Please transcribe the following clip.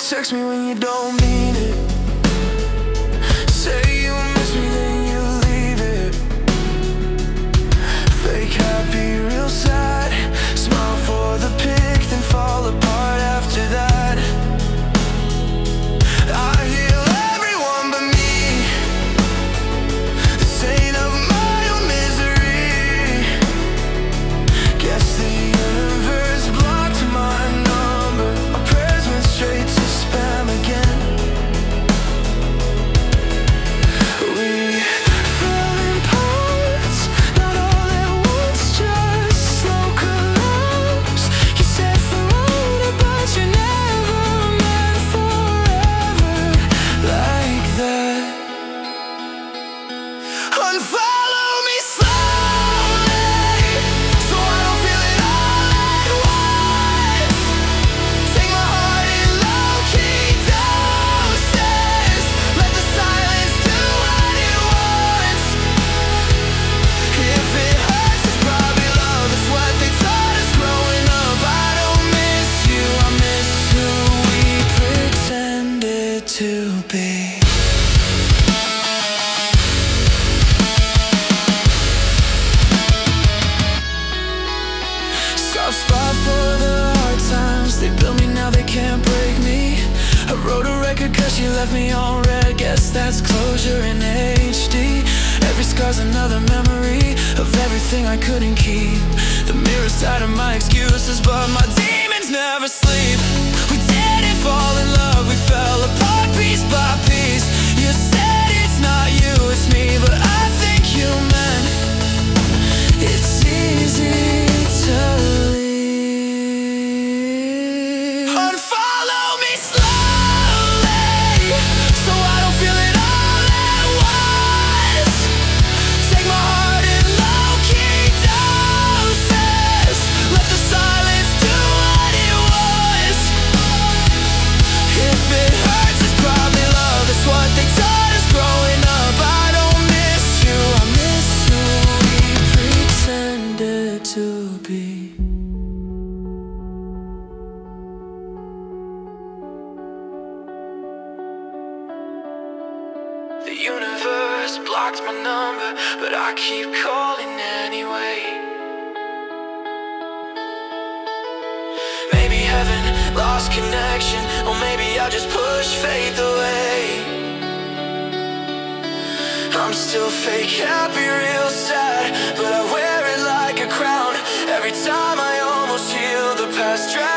Text me when you don't mean it. Say you miss me, then you leave it. Fake happy, real sad. Smile for the pic, then fall apart after that. I heal everyone but me. The saint of my own misery. Guess the universe blocked my number. My prayers went straight to spam again. We fell in parts, not all at once, just slow collapse. You said forever, but you never meant forever like that. Unfollow me slowly, so I don't feel it all at once. Take my heart in low-key doses. Let the silence do what it wants. If it hurts, it's probably love. It's what they taught us growing up. I don't miss you, I miss who we pretended to be. Soft spot for the hard times. They built me, now they can't break me. I wrote a record cause she left me on red. Guess that's closure in HD. Every scar's another memory of everything I couldn't keep. The mirror side of my excuses, but my demons never sleep. We didn't fall in love, we fell apart piece by piece. You said it's not you, it's me, but I think you meant it's easy to leave. Unfollow me slowly, so I don't feel it all at once. Take my heart in low-key doses. Let the silence do what it wants. If it hurts, it's probably love. It's what they taught us growing up. I don't miss you, I miss who we pretended to be. The universe blocked my number, but I keep calling anyway. Maybe heaven lost connection, or maybe I just pushed faith away. I'm still fake happy, real sad, but I wear it like a crown. Every time I almost heal, the past drags